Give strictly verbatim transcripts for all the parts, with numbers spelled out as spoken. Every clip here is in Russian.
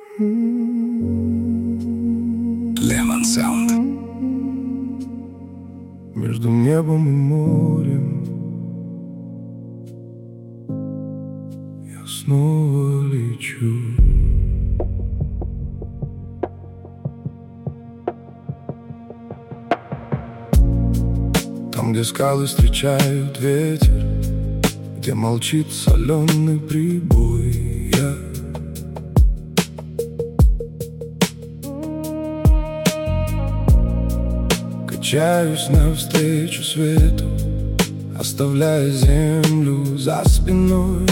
Lemon Sound. Между небом и морем я снова лечу. Там, где скалы встречают ветер, где молчит соленый прибой, я качаюсь навстречу свету, оставляя землю за спиной.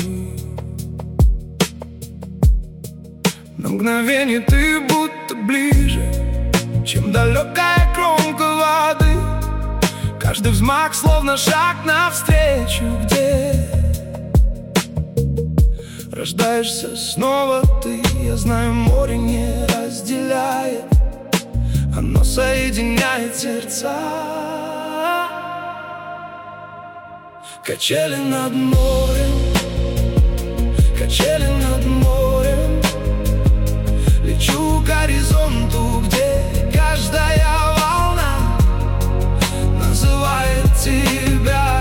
На мгновение ты будто ближе, чем далекая кромка воды. Каждый взмах словно шаг навстречу, где рождаешься снова ты. Я знаю, море не разделяет, оно соединяет сердца. Качели над морем, качели над морем. Лечу к горизонту, где каждая волна называет тебя.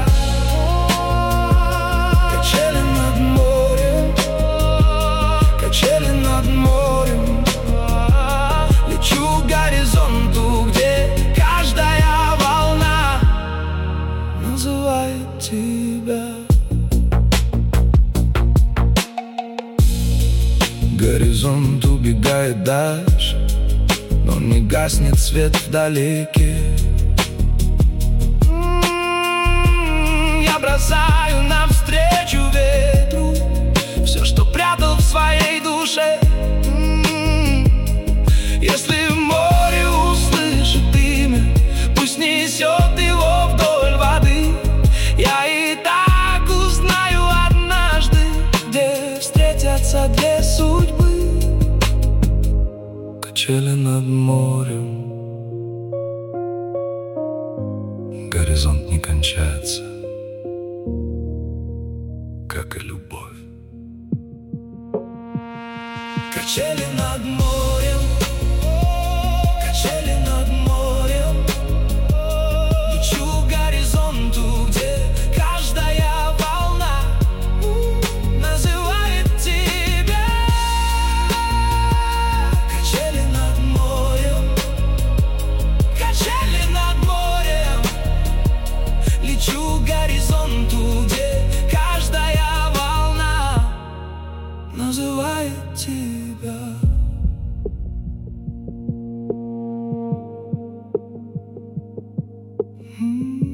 Качели над морем, качели над морем. Лечу к горизонту, где каждая волна называет тебя. Горизонт убегает дальше, но не гаснет свет вдалеке. М-м-м, Я бросаю навстречу ветру все, что прятал в своей душе. М-м-м, Если море услышит имя, пусть несет его вдоль воды. Я и так узнаю однажды, где встретятся две судьбы. Качели над морем, горизонт не кончается, как и любовь. Качели над морем, качели над морем. Лечу к горизонту, где каждая волна называет тебя. Качели над морем, качели над морем. Лечу к горизонту, где каждая волна называет тебя. Hmm.